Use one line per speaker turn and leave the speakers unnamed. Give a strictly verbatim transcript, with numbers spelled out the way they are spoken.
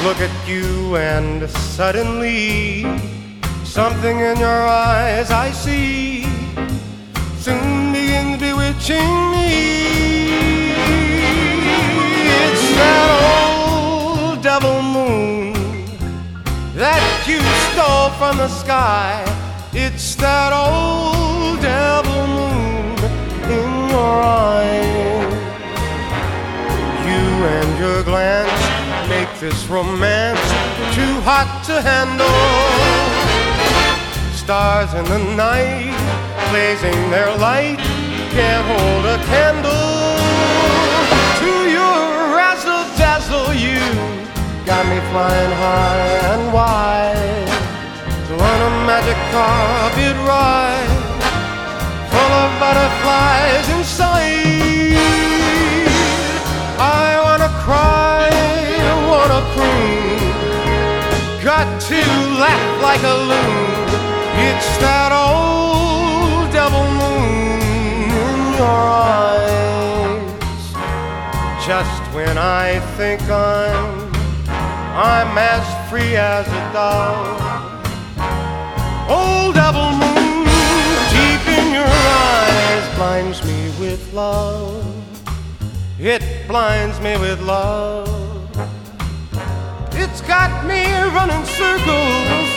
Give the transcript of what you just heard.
look at you and suddenly something in your eyes I see soon begins bewitching me. It's that old double moon that you stole from the sky. It's that old double moon in your eyes. You and your glance make this romance too hot to handle. Stars in the night blazing their light can't hold a candle to your razzle-dazzle. You got me flying high and wide on a magic carpet ride full of butterflies inside. I wanna cry, wanna croon, got to laugh like a loon. It's that old double moon in your eyes. Just when I think I'm I'm as free as a dove, old double moon deep in your eyes blinds me with love. It blinds me with love. It's got me running circles